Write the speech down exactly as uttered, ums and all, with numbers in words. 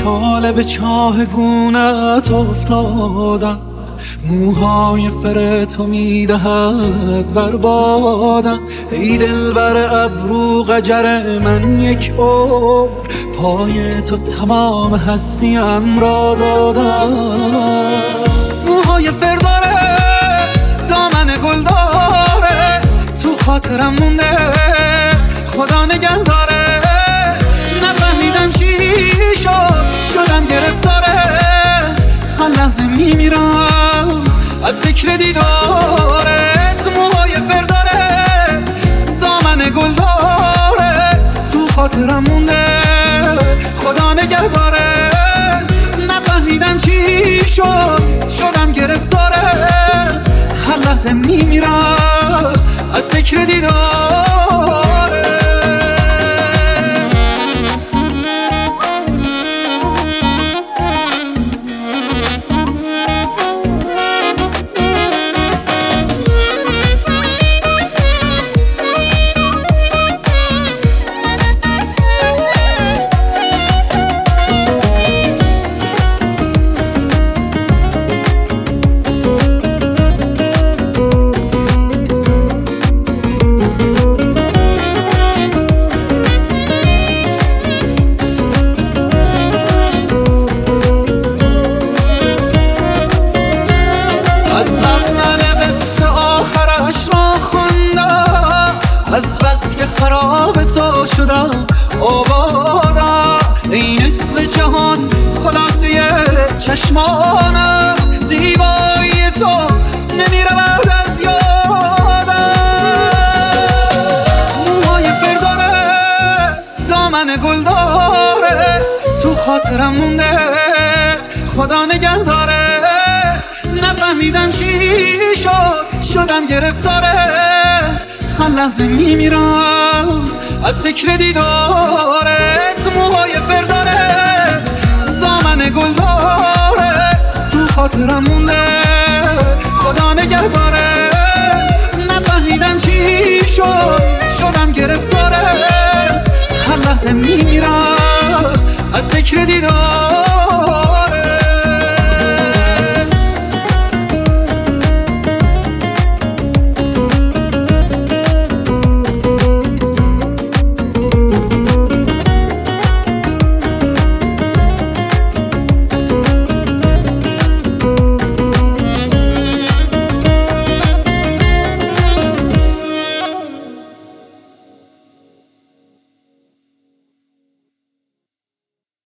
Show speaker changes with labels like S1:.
S1: چاله به چاه گونت افتادم، موهای فر تو میدهد بربادم. ای دل بر ابرو قجر من یک عمر، پای تو تمام هستیم را دادم. موهای فر دارد، دامن گل دارد، تو خاطرم مونده خدا نگه دارد. نفهمیدم چی شد، شدم گرفتارت، هر لحظه میمیرم از فکر دیدارت. موهای فر دارد، دامن گل دارد، تو خاطرم مونده خدا نگه دارد. نفهمیدم چی شد، شدم گرفتارت، هر لحظه میمیرم از فکر دیدارت. از بس که خراب تو شدم آبادم، این اسم جهان خلاصه چشمانم. زیبایی تو نمیرود از یادم. موهای فر دارد، دامن گل دارد، تو خاطرم مونده خدا نگه دارد. نفهمیدم چی شد، شدم گرفتارت، هر لحظه میمیرم از فکر دیدارت. موهای فر دارد، دامن گل دارد، تو خاطرم مونده خدا نگه دارد. نفهمیدم چی شد، شدم گرفتارت، هر لحظه میمیرم از فکر دیدارت.